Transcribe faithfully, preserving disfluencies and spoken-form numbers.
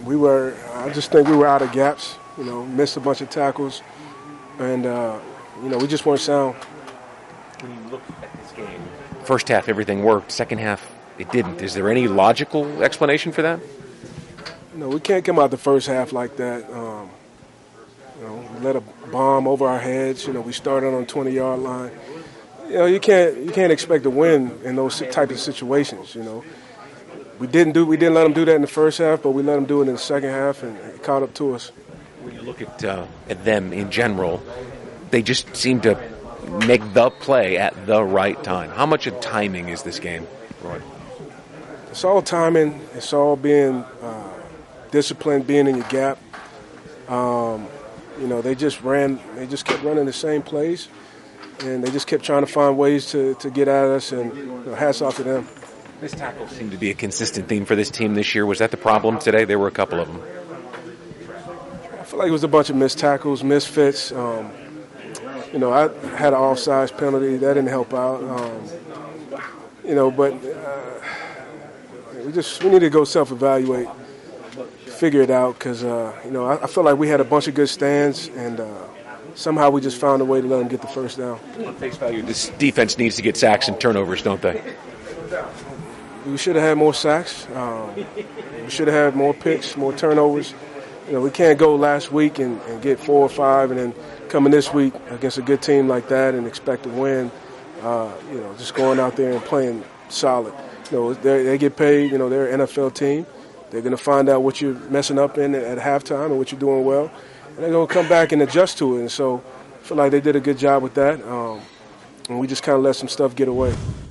we were. I just think we were out of gaps. You know, missed a bunch of tackles, and uh, you know, we just weren't sound. When you look at this game, first half everything worked. Second half it didn't. Is there any logical explanation for that? No, we can't come out the first half like that. Um, you know, we let a bomb over our heads. You know, we started on the twenty-yard line. You know, you can't you can't expect to win in those types of situations. You know, we didn't do we didn't let them do that in the first half, but we let them do it in the second half, and it caught up to us. When you look at uh, at them in general, they just seem to make the play at the right time. How much of timing is this game, Roy? It's all timing. It's all being uh, disciplined, being in your gap. Um, you know, they just ran. They just kept running the same plays, and they just kept trying to find ways to, to get at us. And you know, hats off to them. Missed tackles seem to be a consistent theme for this team this year. Was that the problem today? There were a couple of them. I feel like it was a bunch of missed tackles, misfits. Um, you know, I had an offsides penalty. That didn't help out. Um, you know, but uh, we just we need to go self-evaluate, figure it out, because, uh, you know, I, I feel like we had a bunch of good stands, and uh, somehow we just found a way to let them get the first down. On face value, this defense needs to get sacks and turnovers, don't they? We should have had more sacks. Um, we should have had more picks, more turnovers. You know, we can't go last week and, and get four or five and then coming this week against a good team like that and expect to win. Uh, you know, just going out there and playing solid. You know, they get paid. You know, they're an N F L team. They're going to find out what you're messing up in at halftime and what you're doing well. And they're going to come back and adjust to it. And so I feel like they did a good job with that. Um, and we just kind of let some stuff get away.